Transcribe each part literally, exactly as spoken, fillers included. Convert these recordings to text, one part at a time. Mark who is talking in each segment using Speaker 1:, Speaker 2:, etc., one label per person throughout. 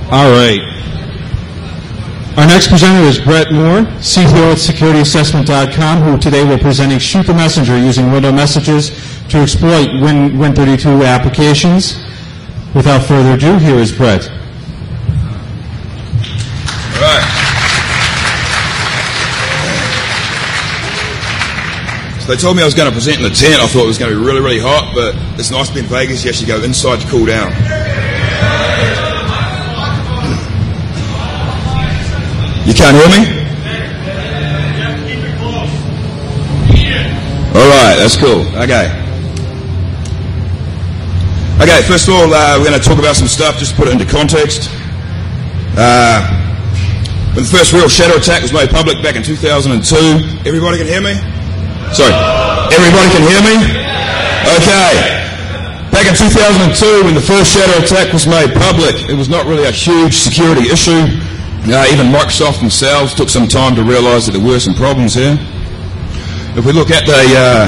Speaker 1: All right. Our next presenter is Brett Moore, C T O at security assessment dot com, who today will be presenting Shoot the Messenger using window messages to exploit Win, Win thirty-two applications. Without further ado, here is Brett.
Speaker 2: All right. So they told me I was going to present in the tent. I thought it was going to be really, really hot, but it's nice being in Vegas. You actually go inside to cool down. You can't hear me? All right, that's cool. Okay. Okay, first of all, uh, we're going to talk about some stuff, just to put it into context. Uh, when the first real shadow attack was made public back in two thousand two, everybody can hear me? Sorry, everybody can hear me? Okay. Back in two thousand two, when the first shadow attack was made public, it was not really a huge security issue. Uh, even Microsoft themselves took some time to realize that there were some problems here. If we look at the... Uh,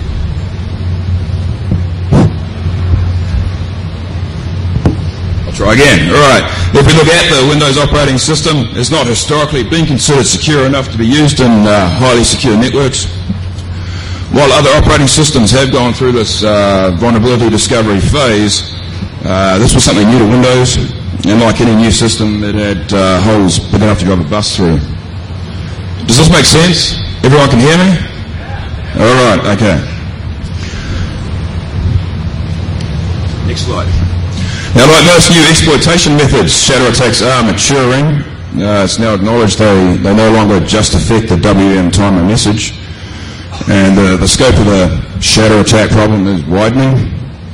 Speaker 2: I'll try again. All right. If we look at the Windows operating system, it's not historically been considered secure enough to be used in uh, highly secure networks. While other operating systems have gone through this uh, vulnerability discovery phase, uh, this was something new to Windows. And like any new system, it had uh, holes big enough to drive a bus through. Does this make sense? Everyone can hear me? All right, okay. Next slide. Now, like most new exploitation methods, shadow attacks are maturing. Uh, it's now acknowledged they, they no longer just affect the W M timer message. And uh, the scope of the shadow attack problem is widening.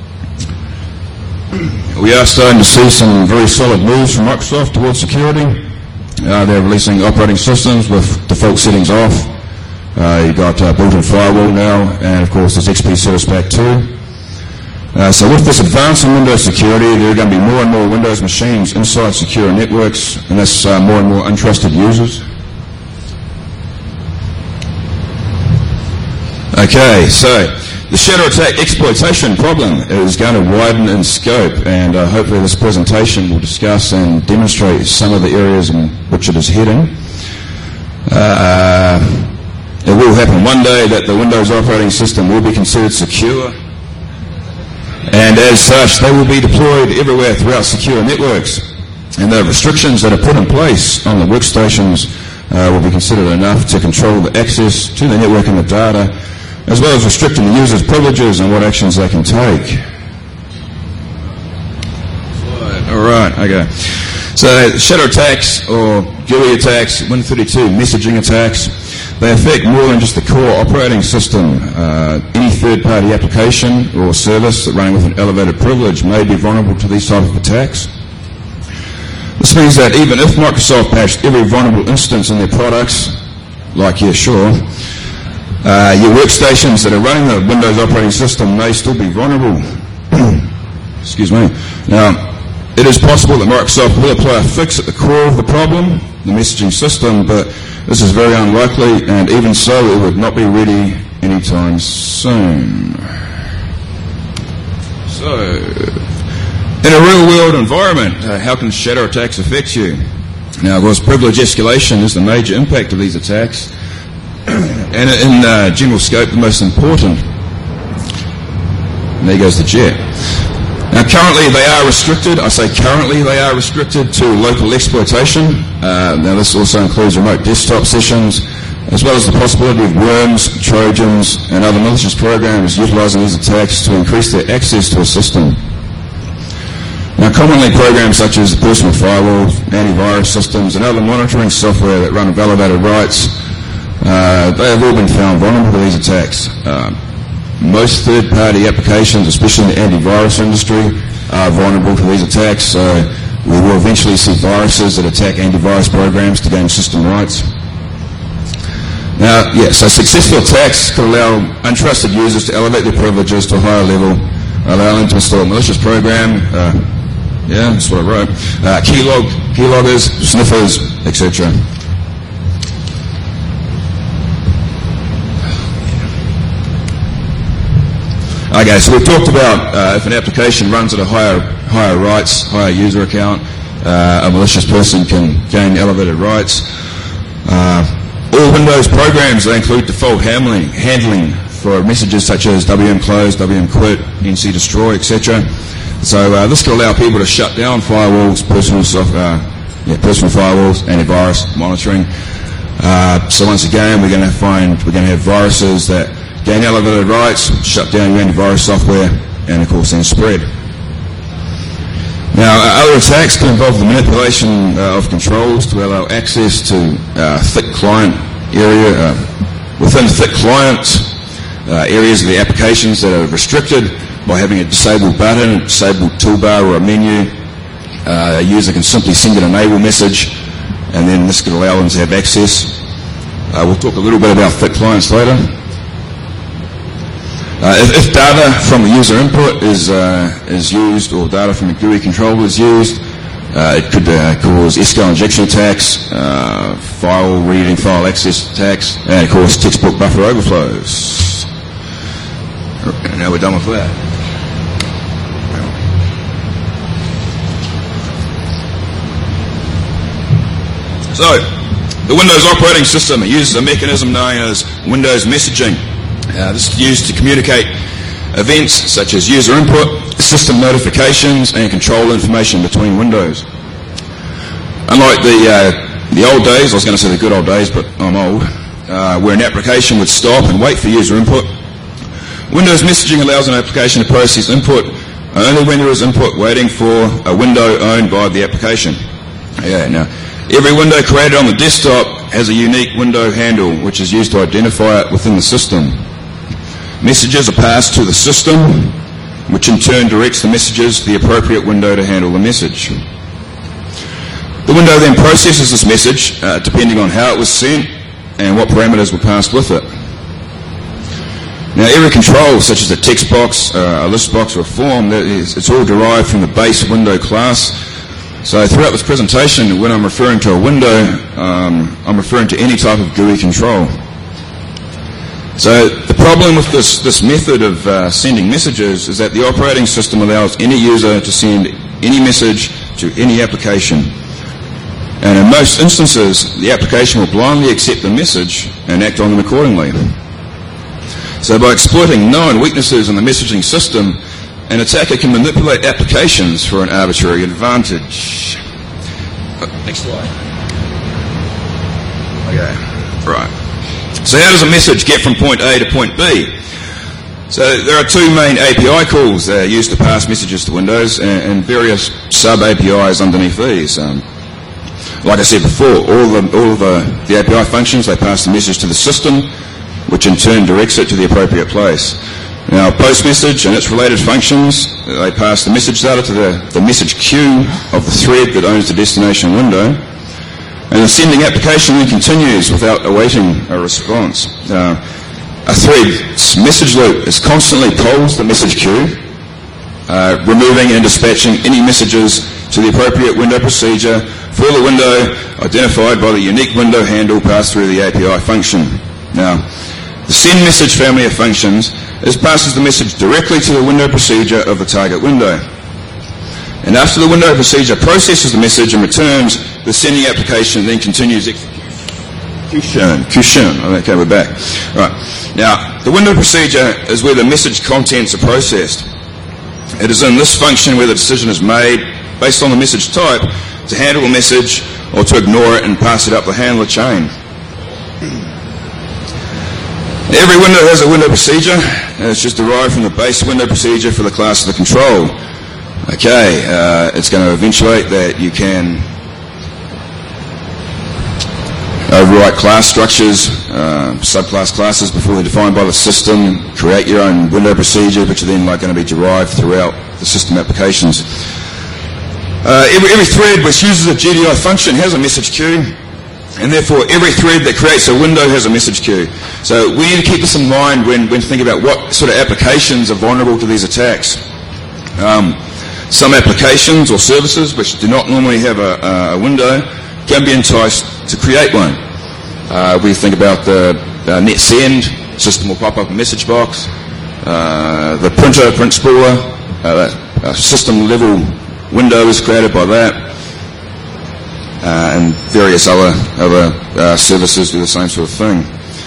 Speaker 2: We are starting to see some very solid moves from Microsoft towards security. Uh, they're releasing operating systems with default settings off. Uh, you've got uh, built-in firewall now, and of course there's X P Service Pack two. Uh, so with this advance in Windows security, there are going to be more and more Windows machines inside secure networks, and that's uh, more and more untrusted users. Okay, so the shadow attack exploitation problem is going to widen in scope, and uh, hopefully this presentation will discuss and demonstrate some of the areas in which it is heading. Uh, it will happen one day that the Windows operating system will be considered secure, and as such they will be deployed everywhere throughout secure networks, and the restrictions that are put in place on the workstations uh, will be considered enough to control the access to the network and the data, as well as restricting the user's privileges and what actions they can take. All right, okay. So shadow attacks or G U I attacks, Win thirty-two messaging attacks, they affect more than just the core operating system. Uh, any third-party application or service running with an elevated privilege may be vulnerable to these type of attacks. This means that even if Microsoft patched every vulnerable instance in their products, like yeah, sure, Uh, your workstations that are running the Windows operating system may still be vulnerable. Excuse me. Now, it is possible that Microsoft will apply a fix at the core of the problem, the messaging system, but this is very unlikely, and even so, it would not be ready anytime soon. So, in a real-world environment, uh, how can shadow attacks affect you? Now, of course, privilege escalation is the major impact of these attacks. And in uh, general scope, the most important. And there goes the jet. Now, currently they are restricted. I say currently they are restricted to local exploitation. Uh, now, this also includes remote desktop sessions, as well as the possibility of worms, trojans, and other malicious programs utilizing these attacks to increase their access to a system. Now, commonly programs such as personal firewalls, antivirus systems, and other monitoring software that run validated rights, Uh, they have all been found vulnerable to these attacks. Uh, most third-party applications, especially in the antivirus industry, are vulnerable to these attacks. So we will eventually see viruses that attack antivirus programs to gain system rights. Now, yeah, so successful attacks could allow untrusted users to elevate their privileges to a higher level, allow them to install a malicious program. Uh, yeah, that's what I wrote. Uh, keylog, keyloggers, sniffers, et cetera. Okay, so we've talked about uh, if an application runs at a higher higher rights, higher user account, uh, a malicious person can gain elevated rights. Uh, all Windows programs, they include default handling, handling for messages such as W M close, W M quit, N C destroy, et cetera. So uh, this could allow people to shut down firewalls, personal soft, uh, yeah, personal firewalls, antivirus monitoring. Uh, so once again, we're going to find we're going to have viruses that gain elevated rights, shut down your antivirus software, and of course then spread. Now, uh, other attacks can involve the manipulation uh, of controls to allow access to uh, thick client area. Uh, within thick clients, uh, areas of the applications that are restricted by having a disabled button, a disabled toolbar or a menu. Uh, a user can simply send an enable message, and then this could allow them to have access. Uh, we'll talk a little bit about thick clients later. Uh, if, if data from a user input is uh, is used, or data from a G U I controller is used, uh, it could uh, cause S Q L injection attacks, uh, file reading, file access attacks, and of course textbook buffer overflows. Now we're done with that. So, the Windows operating system uses a mechanism known as Windows messaging. Uh, this is used to communicate events such as user input, system notifications, and control information between windows. Unlike the uh, the old days, I was going to say the good old days, but I'm old, uh, where an application would stop and wait for user input, Windows messaging allows an application to process input only when there is input waiting for a window owned by the application. Yeah, now, every window created on the desktop has a unique window handle, which is used to identify it within the system. Messages are passed to the system, which in turn directs the messages to the appropriate window to handle the message. The window then processes this message, uh, depending on how it was sent and what parameters were passed with it. Now, every control, such as a text box, uh, a list box, or a form, that is, it's all derived from the base window class. So throughout this presentation, when I'm referring to a window, um, I'm referring to any type of G U I control. So the problem with this, this method of uh, sending messages is that the operating system allows any user to send any message to any application. And in most instances, the application will blindly accept the message and act on them accordingly. So by exploiting known weaknesses in the messaging system, an attacker can manipulate applications for an arbitrary advantage. Next slide. Okay, right. So how does a message get from point A to point B? So there are two main A P I calls that are used to pass messages to Windows, and, and various sub-A P Is underneath these. Um, like I said before, all, the, all of the, the A P I functions, they pass the message to the system, which in turn directs it to the appropriate place. Now, post-message and its related functions, they pass the message data to the, the message queue of the thread that owns the destination window. And the sending application then continues without awaiting a response. Uh, a thread's message loop is constantly polls the message queue, uh, removing and dispatching any messages to the appropriate window procedure for the window identified by the unique window handle passed through the A P I function. Now, the send message family of functions is passes the message directly to the window procedure of the target window. And after the window procedure processes the message and returns, the sending application then continues execution. Okay, we're back. Right. Now, the window procedure is where the message contents are processed. It is in this function where the decision is made, based on the message type, to handle a message or to ignore it and pass it up the handler chain. Every window has a window procedure, and it's just derived from the base window procedure for the class of the control. Okay, uh, it's going to eventuate that you can overwrite class structures, uh, subclass classes before they're defined by the system, create your own window procedure, which are then like going to be derived throughout the system applications. Uh, every, every thread which uses a G D I function has a message queue, and therefore every thread that creates a window has a message queue. So we need to keep this in mind when, when thinking about what sort of applications are vulnerable to these attacks. Um, some applications or services which do not normally have a, a window can be enticed to create one. Uh, we think about the uh, NetSend, system will pop up a message box, uh, the printer, print spooler, uh, a system level window is created by that. uh, and various other, other uh, services do the same sort of thing.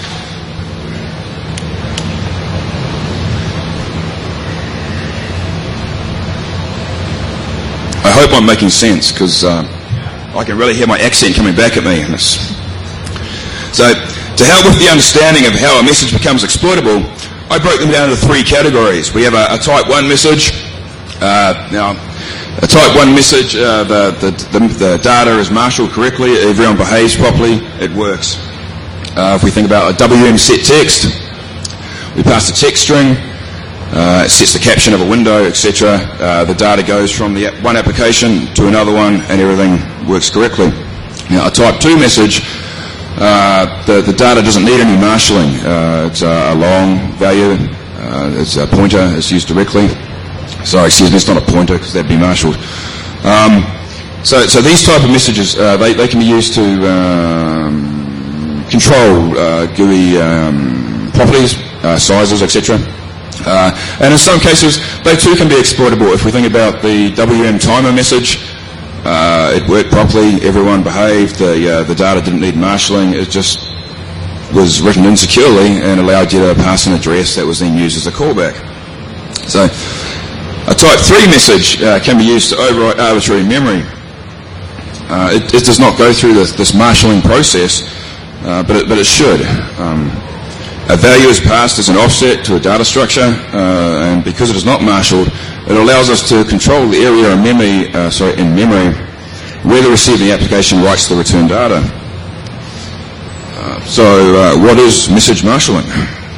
Speaker 2: I hope I'm making sense, because uh, I can really hear my accent coming back at me. So, to help with the understanding of how a message becomes exploitable, I broke them down into three categories. We have a, a type one message. Uh, now, a type one message, uh, the, the, the, the data is marshaled correctly, everyone behaves properly, it works. Uh, if we think about a W M set text, we pass the text string, uh, it sets the caption of a window, et cetera. Uh, the data goes from the one application to another one, and everything works correctly. Now, a type two message, Uh, the, the data doesn't need any marshalling. Uh, it's a, a long value. Uh, it's a pointer. It's used directly. Sorry, excuse me, it's not a pointer because that'd be marshaled. Um, so, so these type of messages, uh, they, they can be used to um, control uh, G U I um, properties, uh, sizes, et cetera. Uh, and in some cases, they too can be exploitable. If we think about the W M timer message, Uh, it worked properly, everyone behaved, the, uh, the data didn't need marshalling, it just was written insecurely and allowed you to pass an address that was then used as a callback. So, a type three message uh, can be used to overwrite arbitrary memory. Uh, it, it does not go through this, this marshalling process, uh, but, it, but it should. Um, a value is passed as an offset to a data structure, uh, and because it is not marshaled, it allows us to control the area in memory, uh, sorry, in memory where the receiving application writes the return data. Uh, so, uh, what is message marshalling?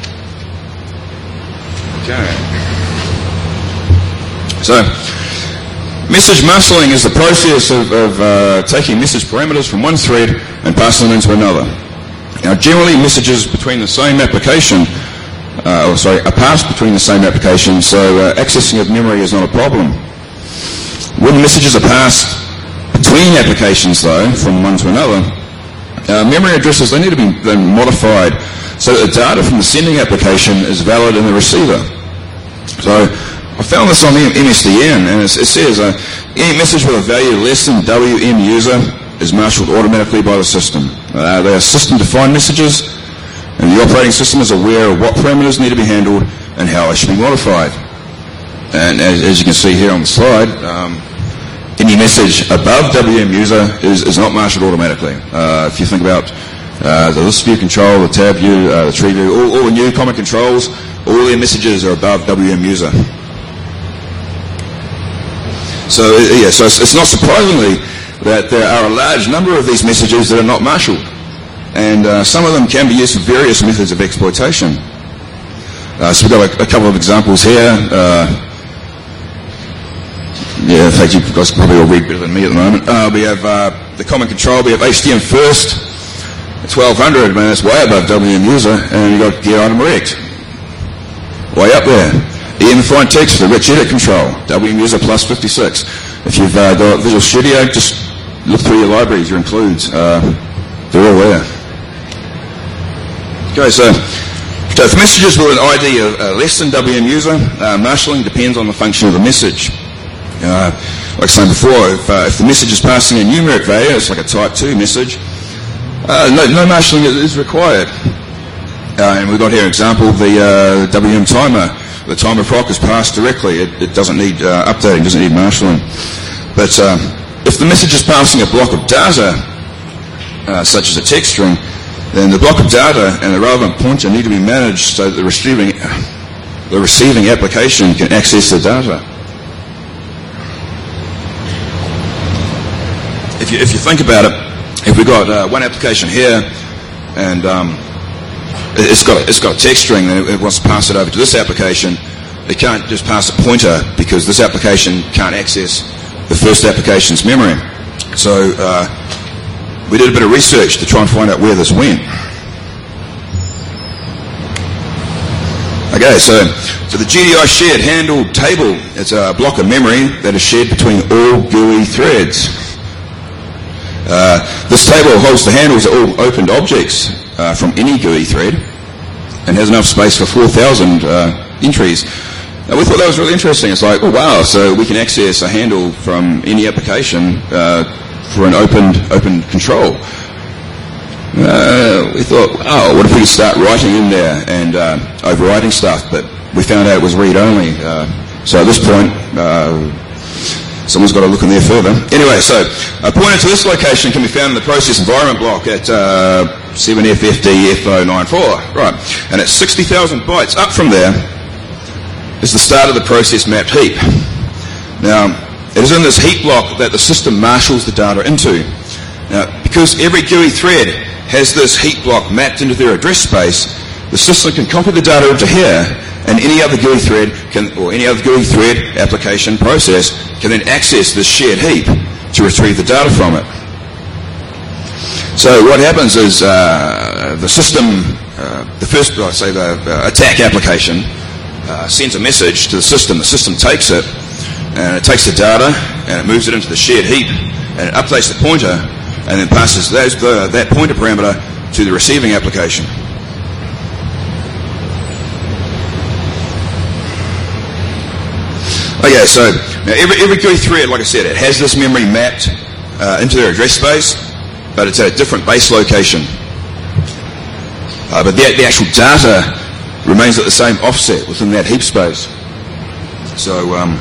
Speaker 2: Okay. So, message marshalling is the process of, of uh, taking message parameters from one thread and passing them into another. Now, generally, messages between the same application Uh, or sorry, are passed between the same application, so uh, accessing of memory is not a problem. When messages are passed between applications, though, from one to another, uh, memory addresses, they need to be then modified so that the data from the sending application is valid in the receiver. So I found this on M S D N, and it, it says uh, any message with a value less than W M user is marshaled automatically by the system. Uh, they are system-defined messages, and the operating system is aware of what parameters need to be handled and how they should be modified. And as, as you can see here on the slide, um, any message above W M user is, is not marshaled automatically. Uh, if you think about uh, the list view control, the tab view, uh, the tree view, all, all the new common controls, all their messages are above W M user. So, yeah, so it's, it's not surprisingly that there are a large number of these messages that are not marshaled. And uh, some of them can be used for various methods of exploitation. Uh, so we've got a, a couple of examples here. Uh, yeah, in fact, you guys can probably all read better than me at the moment. Uh, we have uh, the common control. We have H T M first, twelve hundred, man, that's way above W M user. And you've got gear item rect, way up there. E M defined text, the rich edit control, W M user plus fifty-six. If you've uh, got Visual Studio, just look through your libraries, your includes. Uh, they're all there. Okay, so, so if messages with an I D of uh, less than W M user, uh, marshalling depends on the function of the message. Uh, like I said before, if, uh, if the message is passing a numeric value, it's like a type two message, uh, no, no marshalling is, is required. Uh, and we've got here an example of the uh, W M timer. The timer proc is passed directly. It, it doesn't need uh, updating, doesn't need marshalling. But uh, if the message is passing a block of data, uh, such as a text string, then the block of data and the relevant pointer need to be managed so that the receiving, the receiving application can access the data. If you, if you think about it, if we've got uh, one application here, and um, it's got it's got a text string, and it wants to pass it over to this application, it can't just pass a pointer because this application can't access the first application's memory. So uh, we did a bit of research to try and find out where this went. Okay, so, so the G D I shared handle table is a block of memory that is shared between all G U I threads. Uh, this table holds the handles of all opened objects uh, from any G U I thread and has enough space for four thousand uh, entries. Now, we thought that was really interesting. It's like, oh wow, so we can access a handle from any application uh, for an open open control. Uh, we thought, oh, what if we could start writing in there and uh, overriding stuff? But we found out it was read-only. Uh, so at this point, uh, someone's got to look in there further. Anyway, so a pointer to this location can be found in the process environment block at uh, seven F F D F zero nine four. Right, and at sixty thousand bytes up from there is the start of the process mapped heap. Now, it is in this heap block that the system marshals the data into. Now, because every G U I thread has this heap block mapped into their address space, the system can copy the data into here, and any other G U I thread can, or any other G U I thread, application, process can then access this shared heap to retrieve the data from it. So what happens is uh, the system, uh, the first, I say the uh, attack application, uh, sends a message to the system. The system takes it, and it takes the data, and it moves it into the shared heap, and it updates the pointer, and then passes those, the, that pointer parameter to the receiving application. Okay, so now every, every G U I thread, like I said, it has this memory mapped uh, into their address space, but it's at a different base location. Uh, but the, the actual data remains at the same offset within that heap space. So, um,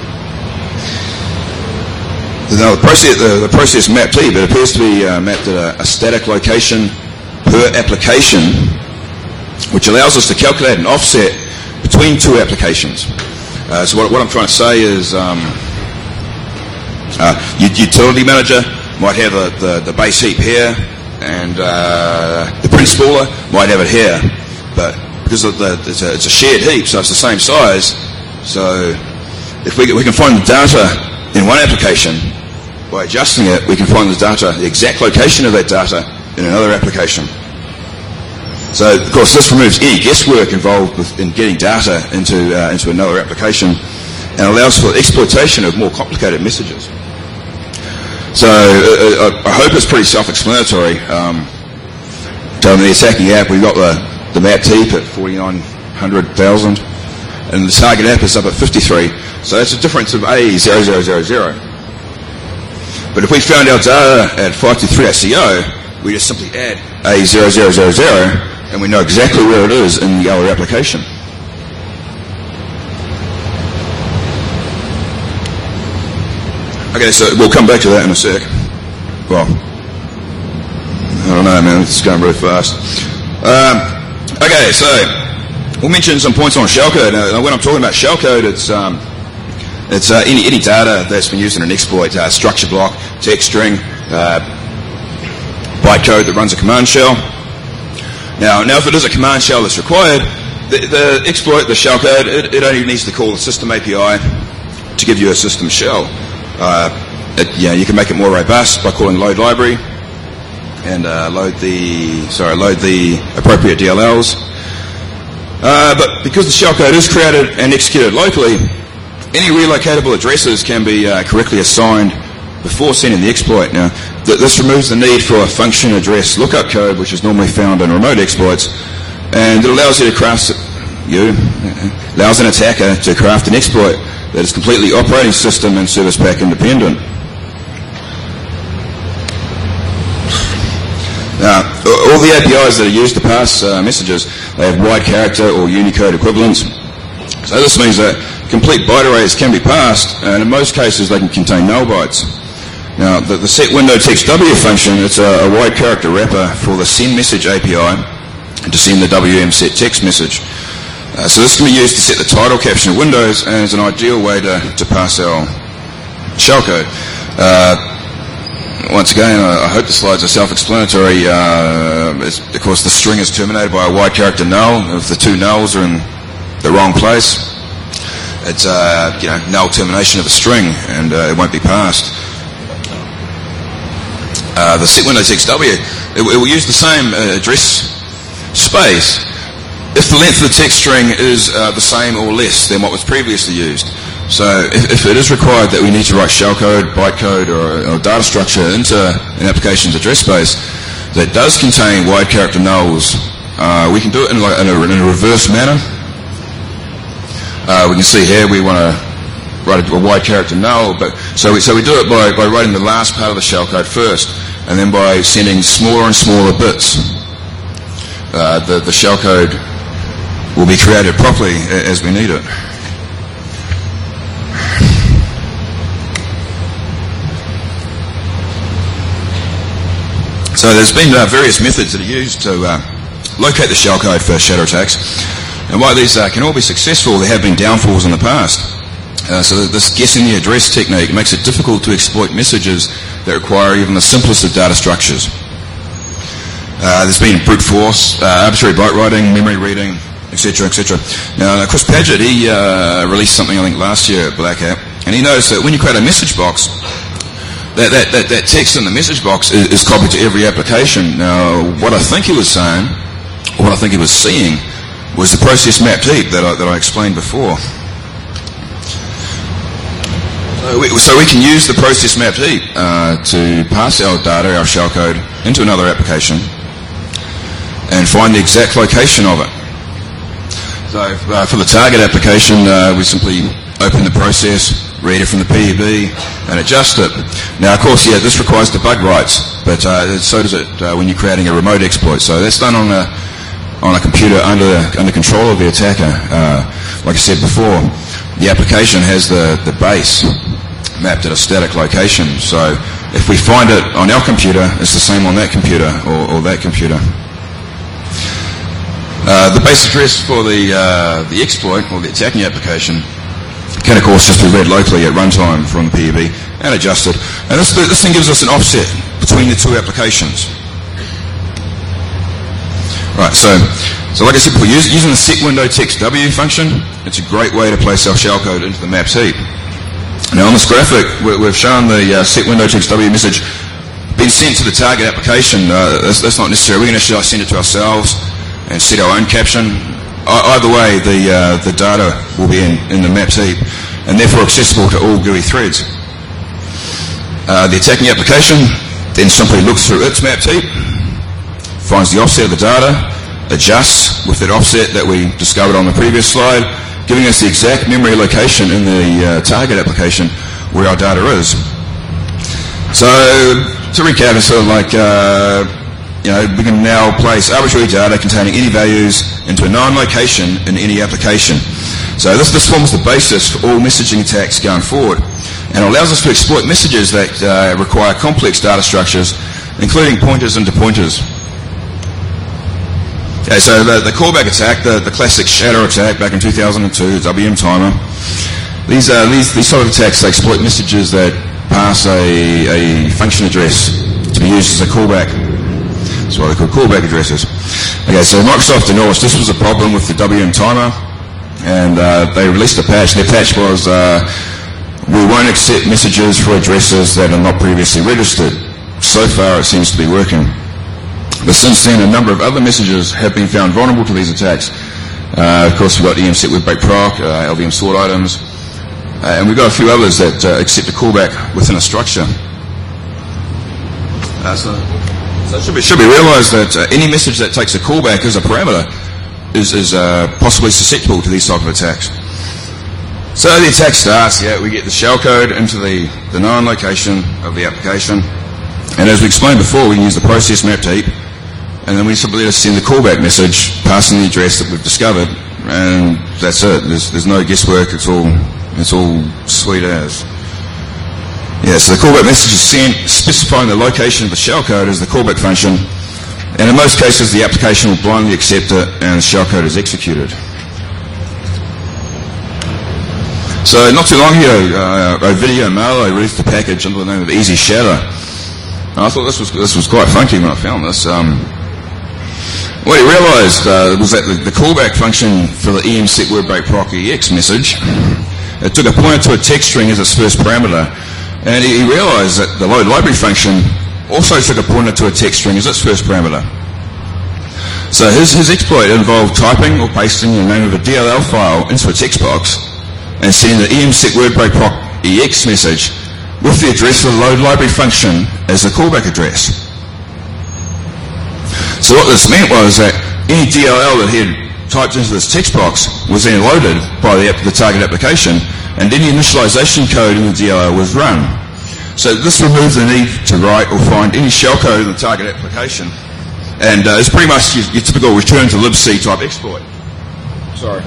Speaker 2: Now, the process, the, the process mapped heap, it appears to be uh, mapped at a, a static location per application, which allows us to calculate an offset between two applications. Uh, so what, what I'm trying to say is um, uh, utility manager might have a, the, the base heap here, and uh, the principaler might have it here. But because of the, it's, a, it's a shared heap, so it's the same size, so if we, we can find the data in one application, by adjusting it, we can find the data, the exact location of that data in another application. So, of course, this removes any guesswork involved with, in getting data into uh, into another application, and allows for exploitation of more complicated messages. So, uh, I hope it's pretty self-explanatory. Um, so in the attacking app, we've got the, the mapped heap at forty-nine hundred thousand, and the target app is up at fifty-three. So that's a difference of A zero zero zero zero. But if we found our data at five two three dot co, we just simply add A zero zero zero zero, and we know exactly where it is in the other application. Okay, so we'll come back to that in a sec. Well, I don't know, man, it's going very fast. Um, okay, so we'll mention some points on shellcode. Now, when I'm talking about shellcode, it's um, it's uh, any, any data that's been used in an exploit, uh, structure block, text string, uh, bytecode that runs a command shell. Now, now if it is a command shell that's required, the, the exploit, the shellcode, it, it only needs to call the system A P I to give you a system shell. Uh, it, yeah, you can make it more robust by calling load library and uh, load the sorry load the appropriate D L Ls. Uh, but because the shellcode is created and executed locally, any relocatable addresses can be uh, correctly assigned before sending the exploit. Now, th this removes the need for a function address lookup code, which is normally found in remote exploits, and it allows you to craft you allows an attacker to craft an exploit that is completely operating system and service pack independent. Now, all the A P Is that are used to pass uh, messages, they have wide character or Unicode equivalents. So this means that complete byte arrays can be passed, and in most cases they can contain null bytes. Now, the, the set window text W function, it's a, a wide character wrapper for the send message A P I to send the W M set text message. Uh, so this can be used to set the title caption of Windows, and is an ideal way to, to pass our shellcode. Uh, Once again, I hope the slides are self-explanatory. Uh, of course, the string is terminated by a wide character null. If the two nulls are in the wrong place, it's a uh, you know, null termination of a string, and uh, it won't be passed. Uh, the set window text W, it, it will use the same uh, address space if the length of the text string is uh, the same or less than what was previously used. So if, if it is required that we need to write shellcode, bytecode, or, or data structure into an application's address space that does contain wide character nulls, uh, we can do it in, like, in, a, in a reverse manner. Uh, we can see here we want to write a wide character null. But so we so we do it by by writing the last part of the shellcode first, and then by sending smaller and smaller bits. Uh, the the shellcode will be created properly as we need it. So there's been uh, various methods that are used to uh, locate the shellcode for shadow attacks. And while these uh, can all be successful, there have been downfalls in the past. Uh, so this guessing the address technique makes it difficult to exploit messages that require even the simplest of data structures. Uh, there's been brute force, uh, arbitrary byte writing, memory reading, et cetera, et cetera. Now, Chris Paget, he uh, released something, I think, last year at Black Hat, and he noticed that when you create a message box, That, that, that, that text in the message box is, is copied to every application. Now, what I think he was saying, or what I think he was seeing, was the process mapped heap that I, that I explained before. So we, so we can use the process mapped heap uh, to pass our data, our shellcode, into another application and find the exact location of it. So uh, for the target application, uh, we simply open the process, read it from the P E B, and adjust it. Now, of course, yeah, this requires debug rights, but uh, so does it uh, when you're creating a remote exploit. So that's done on a on a computer under under control of the attacker. Uh, like I said before, the application has the the base mapped at a static location. So if we find it on our computer, it's the same on that computer or, or that computer. Uh, the base address for the uh, the exploit or the attacking application can, of course, just be read locally at runtime from the P E B and adjusted. And this, this thing gives us an offset between the two applications. Right, so, so like I said before, using the set window text W function, it's a great way to place our shellcode into the maps heap. Now, on this graphic, we've shown the uh, set window text W message being sent to the target application. Uh, that's, that's not necessary. We can actually send it to ourselves and set our own caption. Either way, the uh, the data will be in, in the maps heap and therefore accessible to all G U I threads. Uh, the attacking application then simply looks through its maps heap, finds the offset of the data, adjusts with that offset that we discovered on the previous slide, giving us the exact memory location in the uh, target application where our data is. So to recap, it's sort of like uh, You know, we can now place arbitrary data containing any values into a known location in any application. So this, this forms the basis for all messaging attacks going forward, and allows us to exploit messages that uh, require complex data structures, including pointers into pointers. Okay, so the, the callback attack, the, the classic shadow attack back in two thousand two, W M Timer. These, uh, these, these sort of attacks, they exploit messages that pass a, a function address to be used as a callback. That's what they call callback addresses. Okay, so Microsoft announced this was a problem with the W M Timer, and uh, they released a patch. Their patch was, uh, we won't accept messages for addresses that are not previously registered. So far, it seems to be working. But since then, a number of other messages have been found vulnerable to these attacks. Uh, of course, we've got E M set with breakproc, uh, L V M sort items, uh, and we've got a few others that uh, accept a callback within a structure. Uh, so, So it should be, should be realised that uh, any message that takes a callback as a parameter is, is uh, possibly susceptible to these type of attacks. So the attack starts, yeah, we get the shellcode into the, the known location of the application, and as we explained before, we can use the process mapped heap, and then we simply just send the callback message passing the address that we've discovered, and that's it. There's, there's no guesswork, it's all, it's all sweet as. Yeah, so the callback message is sent specifying the location of the shellcode as the callback function, and in most cases the application will blindly accept it and the shellcode is executed. So not too long ago, uh, Ovidio Malo released a package under the name of Easy Shadow. And I thought this was this was quite funky when I found this. Um, what he realised uh, was that the, the callback function for the E M set word breakproc E X message, it took a pointer to a text string as its first parameter. And he realised that the load library function also took a pointer to a text string as its first parameter. So his, his exploit involved typing or pasting the name of a D L L file into a text box and sending the E M set word breakproc E X message with the address of the load library function as the callback address. So what this meant was that any D L L that he had typed into this text box was then loaded by the, the target application, and any initialization code in the D L L was run. So this removes the need to write or find any shellcode in the target application, and uh, it's pretty much your, your typical return to libc type exploit. Sorry.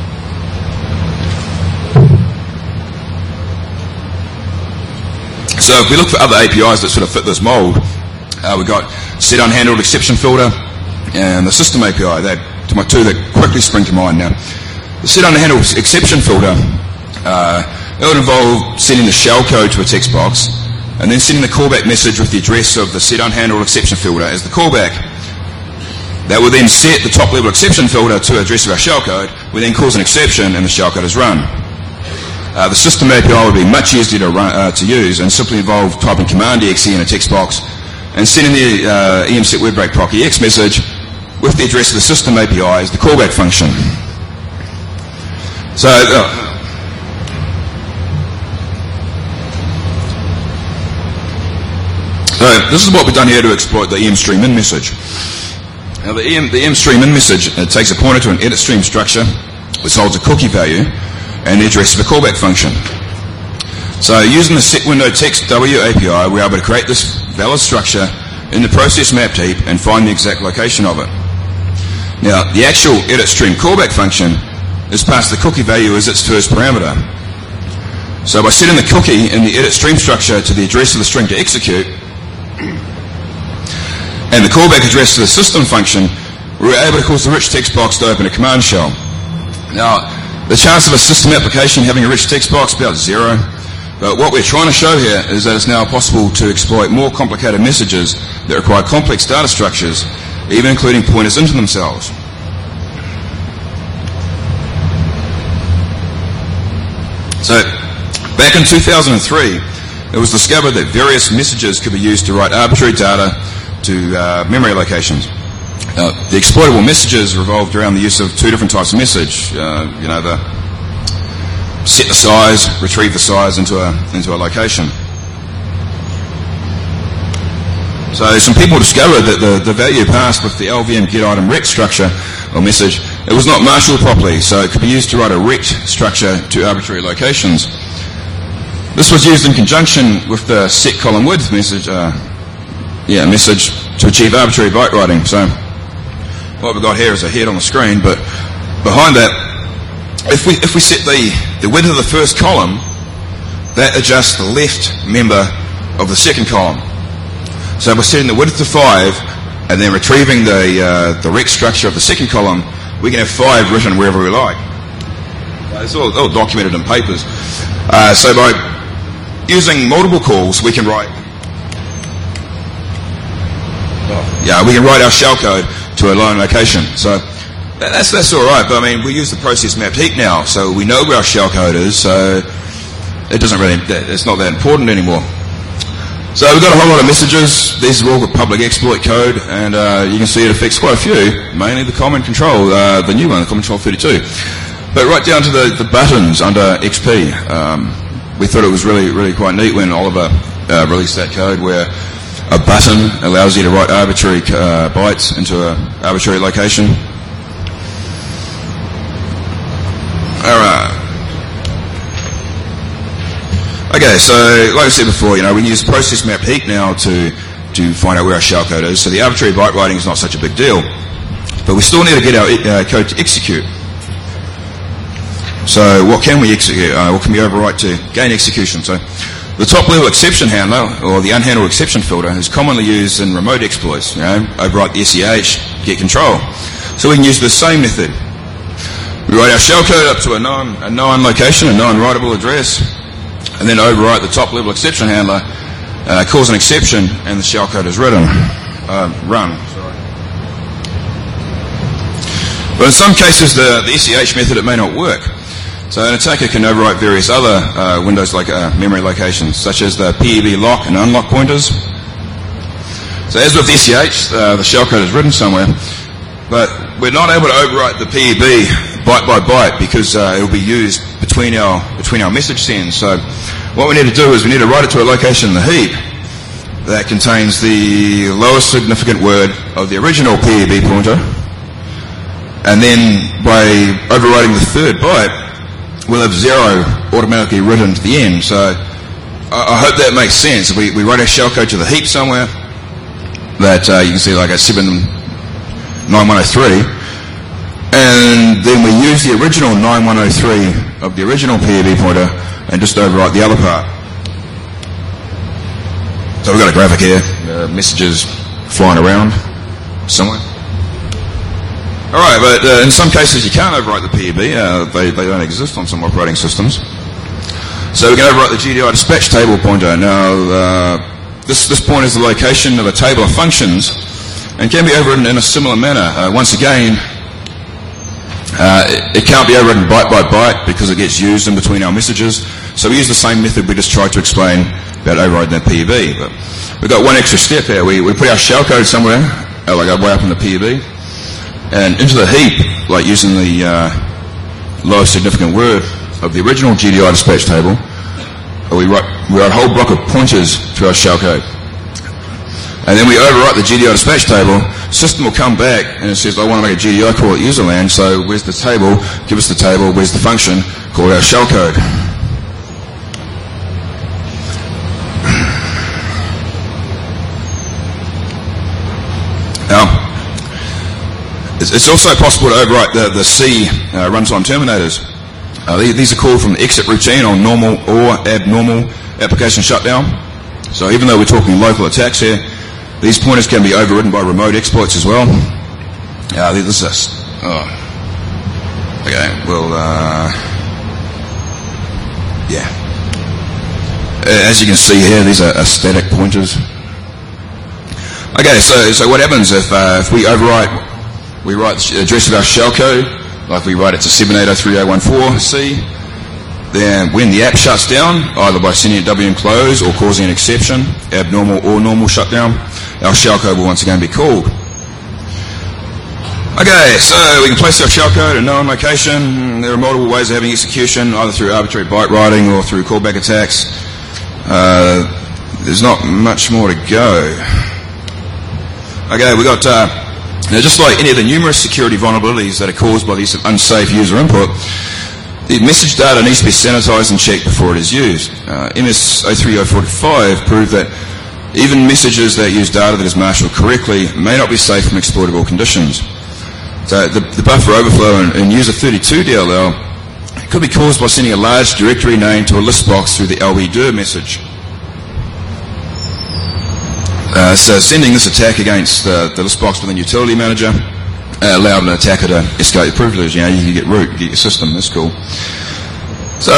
Speaker 2: So if we look for other A P Is that sort of fit this mold, uh, we've got set unhandled exception filter and the system A P I. They're to my two that quickly spring to mind now. The set unhandled exception filter, uh, it would involve sending the shellcode to a text box and then sending the callback message with the address of the set unhandled exception filter as the callback. That will then set the top level exception filter to the address of our shellcode. We then cause an exception and the shellcode is run. Uh, the system A P I would be much easier to, run, uh, to use and simply involve typing command exe in a text box and sending the uh, emset webreak proc ex message with the address of the system A P I as the callback function. So, uh, so this is what we've done here to exploit the emstream in message. Now the, em, the emstream in message it takes a pointer to an edit stream structure which holds a cookie value and the address of a callback function. So using the set window text W A P I, we're able to create this valid structure in the process mapped heap and find the exact location of it. Now, the actual edit stream callback function is passed the cookie value as its first parameter. So by setting the cookie in the edit stream structure to the address of the string to execute and the callback address to the system function, we're able to cause the rich text box to open a command shell. Now, the chance of a system application having a rich text box is about zero, but what we're trying to show here is that it's now possible to exploit more complicated messages that require complex data structures, even including pointers into themselves. So, back in two thousand three, it was discovered that various messages could be used to write arbitrary data to uh, memory locations. Uh, the exploitable messages revolved around the use of two different types of message. Uh, you know, the set the size, retrieve the size into a into a location. So some people discovered that the, the value passed with the L V M get item rect structure or message, it was not marshaled properly, so it could be used to write a rect structure to arbitrary locations. This was used in conjunction with the set column width message, uh, yeah, message to achieve arbitrary byte writing. So what we've got here is a head on the screen, but behind that, if we if we set the, the width of the first column, that adjusts the left member of the second column. So by setting the width to five and then retrieving the uh, the rect structure of the second column, we can have five written wherever we like. Uh, it's all, all documented in papers. Uh, so by using multiple calls, we can write. Oh, yeah, we can write our shellcode to a line location. So that, that's that's all right. But I mean, we use the process mapped heap now, so we know where our shellcode is. So it doesn't really. It's not that important anymore. So we've got a whole lot of messages. These are all the public exploit code, and uh, you can see it affects quite a few, mainly the common control, uh, the new one, the common control thirty-two. But right down to the, the buttons under X P. Um, we thought it was really, really quite neat when Oliver uh, released that code where a button allows you to write arbitrary uh, bytes into an arbitrary location. All right. Okay, so like I said before, you know, we can use process mapped heap now to to find out where our shellcode is. So the arbitrary byte writing is not such a big deal, but we still need to get our uh, code to execute. So what can we execute? Uh, what can we overwrite to gain execution? So the top level exception handler, or the unhandled exception filter, is commonly used in remote exploits. You know, overwrite the S E H, get control. So we can use the same method. We write our shellcode up to a known a known location, a known writable address, and then overwrite the top level exception handler, uh, cause an exception, and the shellcode is written, uh, run. Sorry. But in some cases, the, the S E H method, it may not work. So an attacker can overwrite various other uh, Windows like uh, memory locations, such as the P E B lock and unlock pointers. So as with S E H, uh, the shellcode is written somewhere, but we're not able to overwrite the P E B byte by byte because uh, it will be used between our between our message sends. So what we need to do is we need to write it to a location in the heap that contains the lowest significant word of the original P E B pointer, and then by overriding the third byte, we'll have zero automatically written to the end. So I, I hope that makes sense. We, we write our shellcode to the heap somewhere that uh, you can see like a seven nine one oh three, and then we use the original nine one oh three of the original P I B pointer and just overwrite the other part. So we've got a graphic here, uh, messages flying around somewhere. Alright, but uh, in some cases you can't overwrite the P I B, uh, they, they don't exist on some operating systems. So we can overwrite the G D I dispatch table pointer. Now, uh, this, this pointer is the location of a table of functions and can be overwritten in a similar manner. Uh, once again, uh, it, it can't be overwritten byte by byte because it gets used in between our messages. So we use the same method we just tried to explain about overriding that P I B. But we've got one extra step here. We, we put our shellcode somewhere, uh, like way up in the P I B, and into the heap, like using the uh, lowest significant word of the original G D I dispatch table, we write, we write a whole block of pointers to our shellcode. And then we overwrite the G D I dispatch table, system will come back and it says, I want to make a G D I call at userland, so where's the table? Give us the table, where's the function? Call our shellcode. Now, it's also possible to overwrite the, the C uh, runtime terminators. Uh, these are called from the exit routine on normal or abnormal application shutdown. So even though we're talking local attacks here, these pointers can be overridden by remote exploits as well. Uh, this is, oh. Okay, well, uh, yeah. As you can see here, these are, are static pointers. Okay, so so what happens if uh, if we overwrite, we write the address of our shellcode, like we write it to seven eight zero three zero one four C, then when the app shuts down, either by sending a W M close or causing an exception, abnormal or normal shutdown, our shellcode will once again be called. Okay, so we can place our shellcode in a known location. There are multiple ways of having execution, either through arbitrary byte writing or through callback attacks. Uh, there's not much more to go. Okay, we got, uh, now just like any of the numerous security vulnerabilities that are caused by the use of unsafe user input, the message data needs to be sanitized and checked before it is used. Uh, M S zero three zero four five proved that even messages that use data that is marshaled correctly may not be safe from exploitable conditions. So the, the buffer overflow in, in user thirty-two D L L could be caused by sending a large directory name to a list box through the L B dir message. Uh, so sending this attack against uh, the list box within Utility Manager uh, allowed an attacker to escape the privilege. You know, you can get root, you get your system. That's cool. So,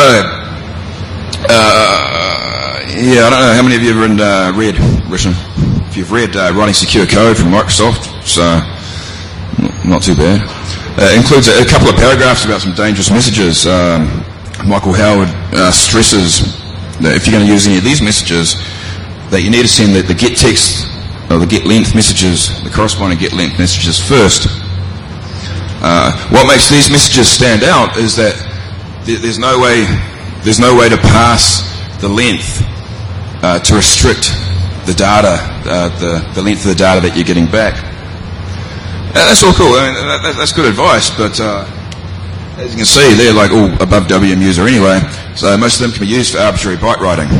Speaker 2: uh, yeah, I don't know how many of you have read, uh, read Rishan? If you've read uh, Writing Secure Code from Microsoft, so not too bad. Uh, it includes a, a couple of paragraphs about some dangerous messages. Um, Michael Howard uh, stresses that if you're going to use any of these messages, that you need to send the, the get text or the get length messages, the corresponding get length messages first. Uh, what makes these messages stand out is that th there's no way, there's no way to pass the length uh, to restrict the data, uh, the, the length of the data that you're getting back. Uh, that's all cool. I mean, that, that's good advice, but uh, as you can see, they're like all above W M user anyway, so most of them can be used for arbitrary byte writing.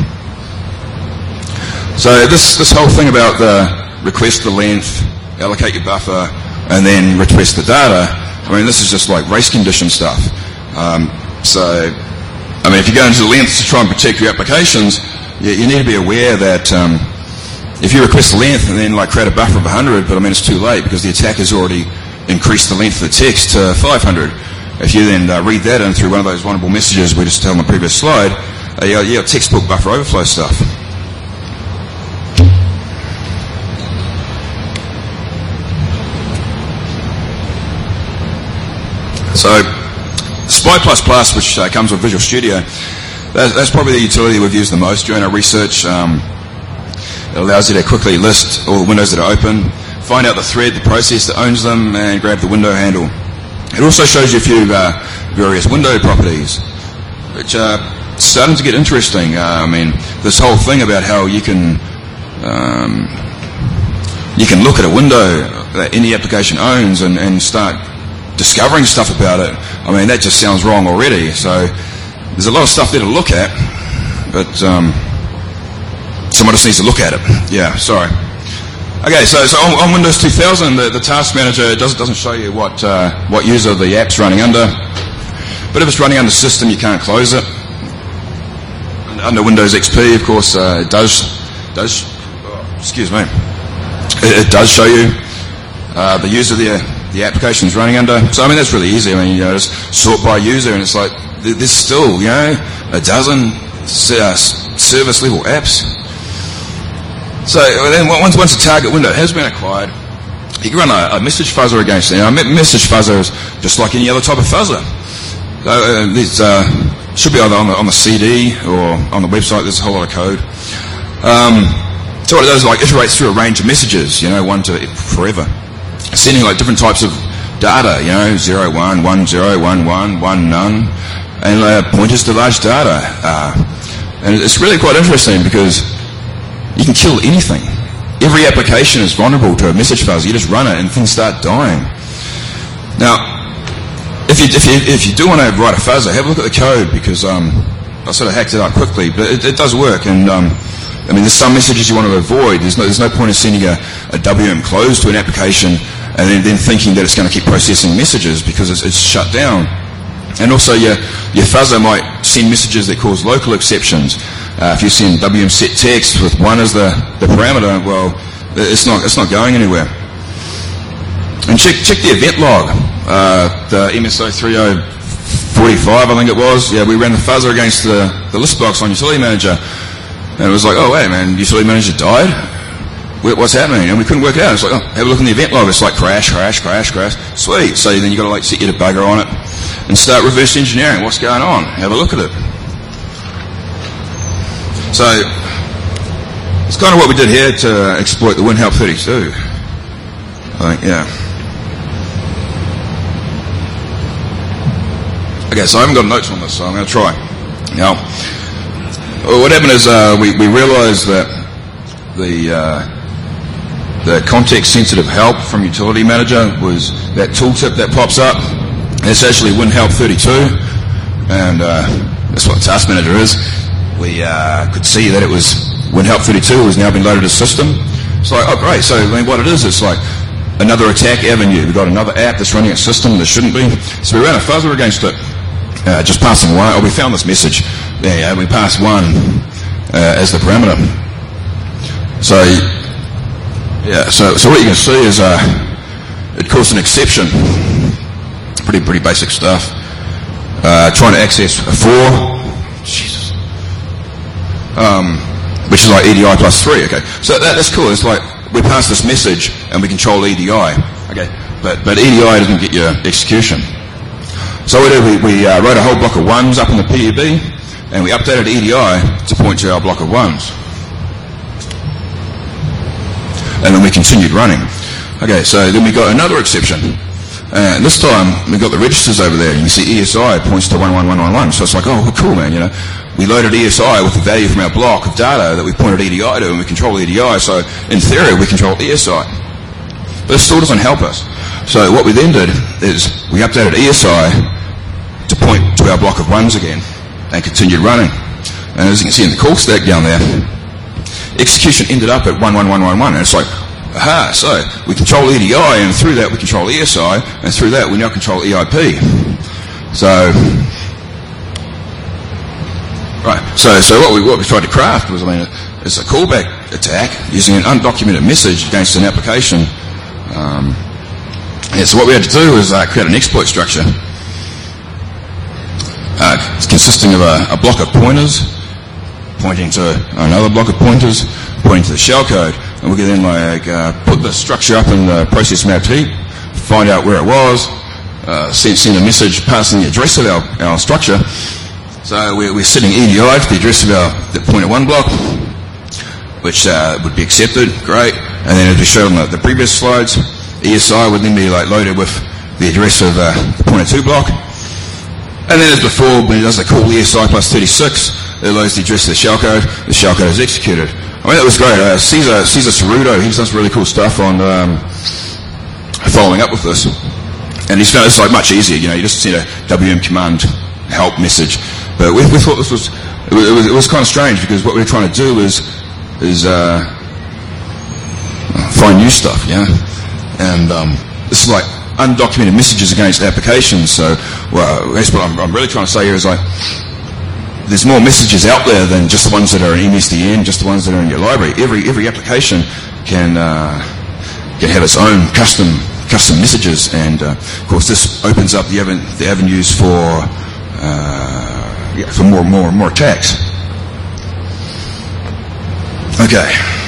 Speaker 2: So this, this whole thing about the request the length, allocate your buffer, and then request the data, I mean, this is just like race condition stuff. Um, so, I mean, if you go into the length to try and protect your applications, you, you need to be aware that um, if you request the length and then like create a buffer of one hundred, but I mean, it's too late because the attacker's already increased the length of the text to five hundred. If you then uh, read that in through one of those vulnerable messages we just told on the previous slide, uh, you got, you got textbook buffer overflow stuff. So, Spy plus plus, which uh, comes with Visual Studio, that's, that's probably the utility we've used the most during our research. Um, it allows you to quickly list all the windows that are open, find out the thread, the process that owns them, and grab the window handle. It also shows you a few uh, various window properties, which are starting to get interesting. Uh, I mean, this whole thing about how you can um, you can look at a window that any application owns and, and start discovering stuff about it, I mean, that just sounds wrong already. So there's a lot of stuff there to look at, but um, someone just needs to look at it. Yeah, sorry. Okay, so, so on, on Windows two thousand, the, the Task Manager doesn't, doesn't show you what, uh, what user the app's running under. But if it's running under system, you can't close it. Under Windows X P, of course, uh, it does, does oh, excuse me, it, it does show you uh, the user the, the application is running under. So, I mean, that's really easy. I mean, you know, just sort by user, and it's like, there's still, you know, a dozen uh, service level apps. So then once, once a target window has been acquired, you can run a, a message fuzzer against it. Now, a message fuzzer is just like any other type of fuzzer. So, uh, these uh, should be either on the, on the C D or on the website. There's a whole lot of code. Um, so what it does is like iterates through a range of messages, you know, one to forever, sending like different types of data, you know, zero, one, one, zero, one, one, one, none, and uh, pointers to large data. Uh, and it's really quite interesting because you can kill anything. Every application is vulnerable to a message fuzz. You just run it and things start dying. Now, if you, if you, if you do want to write a fuzzer, have a look at the code, because um, I sort of hacked it up quickly, but it, it does work. And um, I mean, there's some messages you want to avoid. There's no, there's no point in sending a, a W M close to an application and then, then thinking that it's going to keep processing messages because it's, it's shut down. And also your, your fuzzer might send messages that cause local exceptions. Uh, if you send W M set text with one as the, the parameter, well, it's not, it's not going anywhere. And check, check the event log. Uh, the M S O three oh forty-five, I think it was. Yeah, we ran the fuzzer against the, the list box on Utility Manager. And it was like, oh, wait, man, Utility Manager died? What's happening? And we couldn't work it out. It's like, oh, have a look in the event log. It's like crash, crash, crash, crash. Sweet. So then you've got to like set your debugger on it and start reverse engineering. What's going on? Have a look at it. So it's kind of what we did here to exploit the WinHelp thirty-two. I think, yeah. Okay, so I haven't got notes on this, so I'm going to try. Now, what happened is uh, we, we realized that the uh, the context-sensitive help from Utility Manager was that tooltip that pops up. It's actually WinHelp thirty-two, and uh, that's what Task Manager is. We uh, could see that it was WinHelp thirty-two has now been loaded as system. It's like, oh great, so I mean, what it is, it's like another attack avenue. We've got another app that's running a system that shouldn't be. So we ran a fuzzer against it, uh, just passing one. Oh, we found this message. There you go, we passed one uh, as the parameter. So, yeah, so, so what you can see is uh, it caused an exception. Pretty, pretty basic stuff. Uh, trying to access a four. Jesus. Um, which is like E D I plus three, okay. So that, that's cool. It's like we pass this message and we control E D I, okay. But, but E D I doesn't get your execution. So we did, we, we uh, wrote a whole block of ones up in the P U B and we updated E D I to point to our block of ones. And then we continued running. Okay, so then we got another exception. And this time, we got the registers over there. You can see E S I points to one one one one one. So it's like, oh, cool, man, you know. We loaded E S I with the value from our block of data that we pointed E D I to, and we control E D I. So in theory, we control E S I. But it still doesn't help us. So what we then did is we updated E S I to point to our block of ones again and continued running. And as you can see in the call stack down there, execution ended up at one one one one one. And it's like, aha, so we control E D I, and through that we control E S I, and through that we now control E I P. So, right, so so what we what we tried to craft was, I mean, it's a callback attack using an undocumented message against an application. Um, yeah, so what we had to do was uh, create an exploit structure. Uh, it's consisting of a, a block of pointers pointing to another block of pointers pointing to the shellcode. And we can then like uh, put the structure up in the process mapped heap, find out where it was, uh, send, send a message passing the address of our, our structure. So we're, we're setting E D I to the address of our the pointer one block, which uh, would be accepted, great. And then as we showed on the, the previous slides, E S I would then be like loaded with the address of uh, the pointer two block. And then as before, when it does the call E S I plus thirty-six, it loads the address of the shellcode, the shellcode is executed. I mean, that was great. Uh, Caesar, Caesar Ceruto, he's done some really cool stuff on um, following up with this. And it's, it's like much easier, you know, you just send a W M command help message. But we, we thought this was it, was, it was, it was kind of strange, because what we were trying to do is, is, uh, find new stuff, you know? And, um, this is like undocumented messages against applications. So, well, that's what I'm, I'm really trying to say here is like, there's more messages out there than just the ones that are in M S D N, just the ones that are in your library. Every every application can uh, can have its own custom custom messages, and uh, of course this opens up the aven- the avenues for uh, yeah, for more more more attacks. Okay.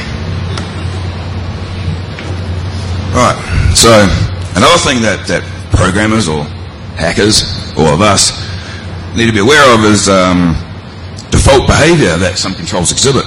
Speaker 2: Right. So another thing that that programmers or hackers, all of us, need to be aware of is um, default behavior that some controls exhibit.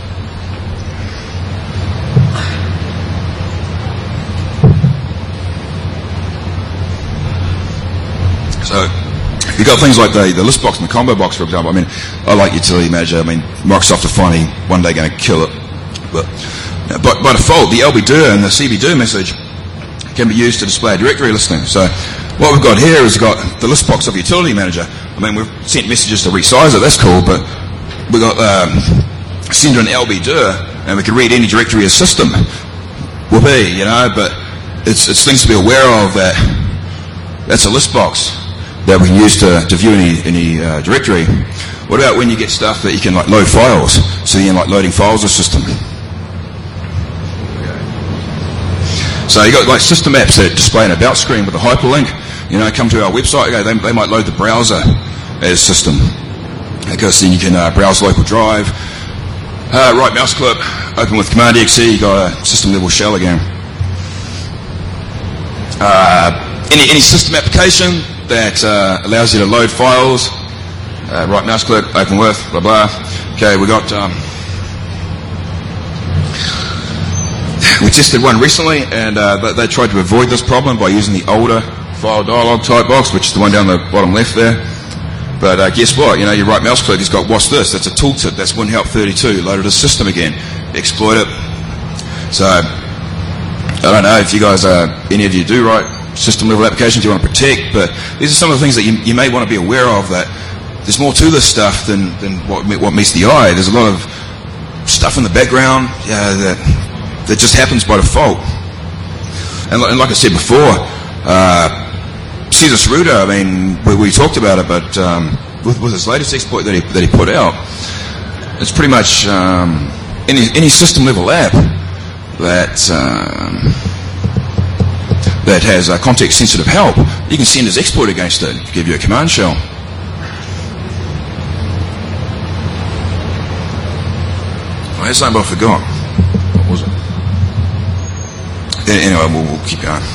Speaker 2: So you've got things like the, the list box and the combo box, for example. I mean, I like Utility Manager. I mean, Microsoft are finally one day going to kill it. But you know, by, by default, the L B dir and the C B dir message can be used to display a directory listing. So what we've got here is we've got the list box of Utility Manager. I mean, we've sent messages to resize it, that's cool, but we've got um, send an L B dir, and we can read any directory as system. Whoopee, you know, but it's, it's things to be aware of, that that's a list box that we can use to, to view any, any uh, directory. What about when you get stuff that you can like load files? So you're like loading files as system. So you got like system apps that display an about screen with a hyperlink. You know, come to our website. Okay, they, they might load the browser as system, because then you can uh, browse local drive. Uh, right mouse click, open with Command E X E. You got a system level shell again. Uh, any any system application that uh, allows you to load files. Uh, right mouse click, open with, blah blah. Okay, we got. Um, We tested one recently, and uh, they tried to avoid this problem by using the older file dialog type box, which is the one down the bottom left there. But uh, guess what? You know, your right mouse click has got what's this? That's a tooltip. That's WinHelp thirty-two loaded as system again. Exploit it. So I don't know if you guys, uh, any of you do write system level applications you want to protect, but these are some of the things that you, you may want to be aware of. That there's more to this stuff than than what what meets the eye. There's a lot of stuff in the background yeah, that. that just happens by default. And, and like I said before, uh, Caesar Ruda, I mean, we, we talked about it, but um, with, with his latest exploit that he, that he put out, it's pretty much um, any, any system level app that um, that has uh, context sensitive help, you can send his exploit against it, give you a command shell. Oh, here's something I forgot. What was it? Anyway, we'll, we'll keep going.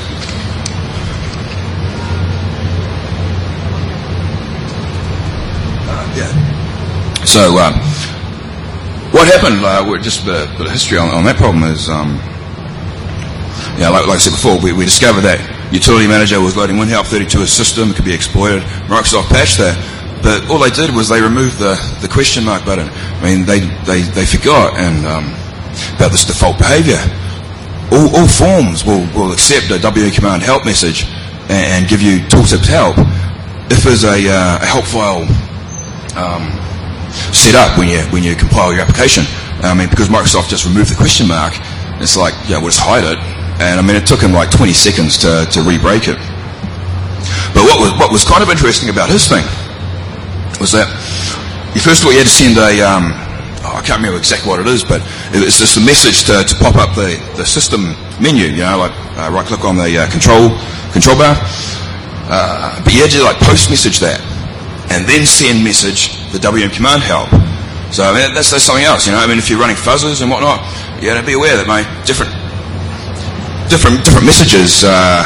Speaker 2: Uh, yeah. So, um, what happened? Uh, just a bit of history on, on that problem is, um, yeah, like, like I said before, we, we discovered that Utility Manager was loading WinHelp thirty-two as system. It could be exploited. Microsoft patched that, but all they did was they removed the, the question mark button. I mean, they they, they forgot and um, about this default behavior. All, all forms will, will accept a W command help message and, and give you tooltips help if there's a, uh, a help file um, set up when you when you compile your application. I mean, because Microsoft just removed the question mark, it's like, yeah, we'll just hide it. And I mean, it took him like twenty seconds to, to re-break it. But what was what was kind of interesting about his thing was that you first of all you had to send a um, oh, I can't remember exactly what it is, but it's just a message to, to pop up the, the system menu, you know, like uh, right click on the uh, control control bar. Uh, but you had to like post message that, and then send message the W M command help. So I mean, that's, that's something else, you know. I mean, if you're running fuzzers and whatnot, you got to be aware that my different different different messages uh,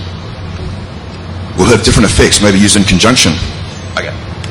Speaker 2: will have different effects, maybe used in conjunction. Okay.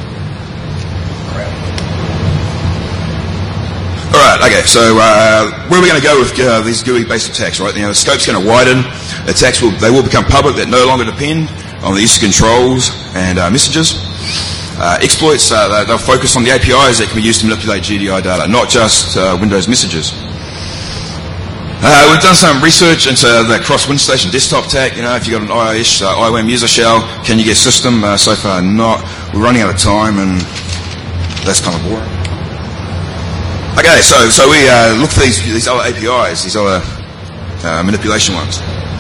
Speaker 2: All right. Okay. So uh, where are we going to go with uh, these G U I-based attacks? Right. You know, the scope's going to widen. Attacks will they will become public that no longer depend on the use of controls and uh, messages. Uh, exploits, uh, they'll focus on the A P Is that can be used to manipulate G D I data, not just uh, Windows messages. Uh, we've done some research into the Cross Windstation desktop attack. You know, if you've got an iOS, uh, I WAM user shell, can you get system? Uh, so far, not. We're running out of time, and that's kind of boring. Okay, so so we uh, look for these these other A P Is, these other uh, manipulation ones.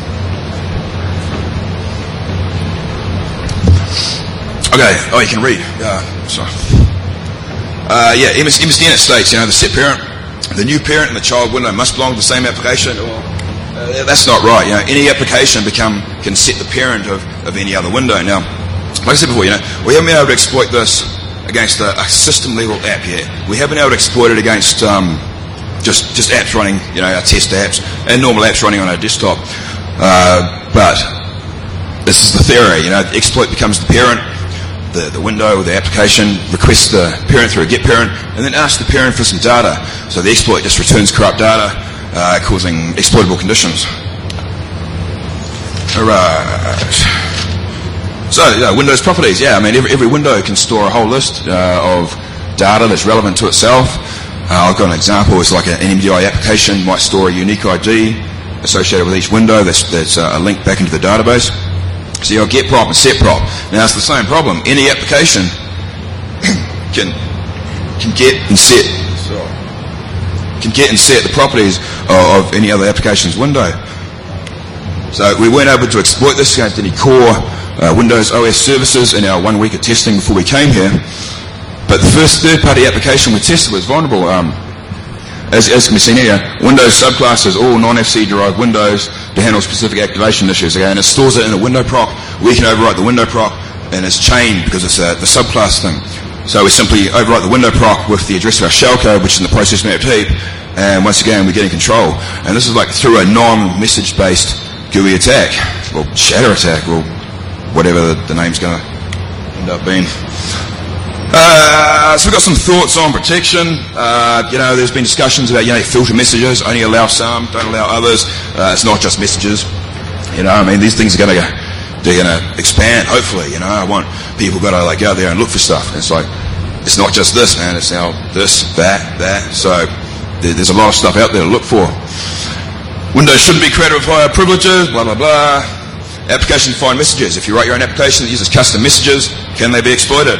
Speaker 2: Okay. Oh, you can read. Yeah. Sorry. Uh, yeah. M S D N states, you know, the set parent, the new parent, and the child window must belong to the same application. Or, uh, that's not right. You know, any application become can set the parent of, of any other window. Now, like I said before, you know, we haven't been able to exploit this against a, a system level app yet. We haven't been able to exploit it against um, just just apps running, you know, our test apps and normal apps running on our desktop. Uh, but this is the theory. You know, the exploit becomes the parent. The, the window, the application requests the parent through a get parent, and then asks the parent for some data. So the exploit just returns corrupt data, uh, causing exploitable conditions. Alright. So, yeah, Windows properties. Yeah, I mean, every, every window can store a whole list uh, of data that's relevant to itself. Uh, I've got an example. It's like an M D I application might store a unique I D associated with each window that's, that's uh, a link back into the database. So you've got get prop and set prop. Now it's the same problem. Any application can can get and set can get and set the properties of, of any other application's window. So we weren't able to exploit this against any core uh, Windows O S services in our one week of testing before we came here. But the first third-party application we tested was vulnerable. Um, As, as can be seen here, Windows subclasses all non-F C derived windows to handle specific activation issues. Again, it stores it in a window proc. We can overwrite the window proc, and it's chained because it's a, the subclass thing. So we simply overwrite the window proc with the address of our shellcode, which is in the process mapped heap, and once again, we get in control. And this is like through a non-message-based G U I attack, or shadow attack, or whatever the, the name's going to end up being. Uh, so we've got some thoughts on protection. Uh, you know, there's been discussions about, you know, filter messages, only allow some, don't allow others. Uh, it's not just messages. You know, I mean, these things are going to they're going to expand, hopefully. You know, I want people got to like go out there and look for stuff. It's like, it's not just this, man. It's now this, that, that. So there, there's a lot of stuff out there to look for. Windows shouldn't be created with higher privileges, blah, blah, blah. Application defined messages. If you write your own application that uses custom messages, can they be exploited?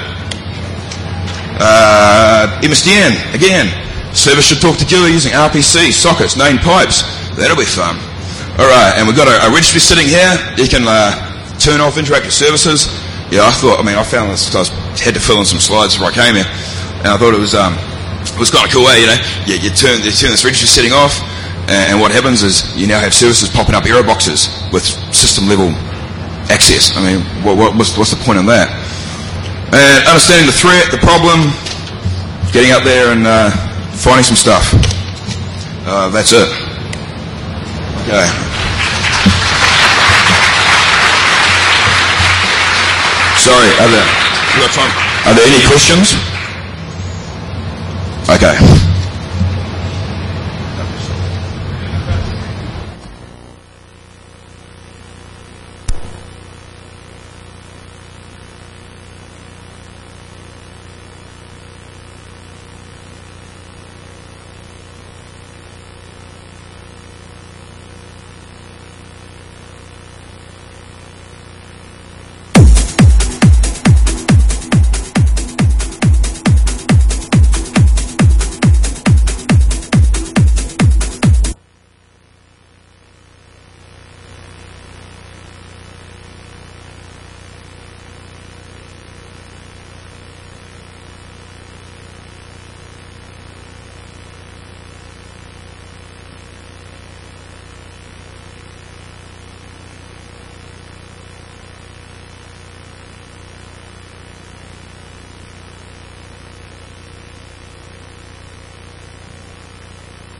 Speaker 2: Uh, M S D N, again, server should talk to G U I using R P C, sockets, named pipes. That'll be fun. Alright, and we've got a, a registry sitting here. You can uh, turn off interactive services. Yeah, I thought, I mean, I found this because I had to fill in some slides before I came here. And I thought it was um, it was kind of cool way, you know. You, you, turn, you turn this registry setting off, and, and what happens is you now have services popping up error boxes with system level access. I mean, what, what, what's, what's the point in that? And understanding the threat, the problem, getting up there and uh, finding some stuff. Uh, that's it. Okay. Sorry, are there, you got time? Are there any questions? Okay.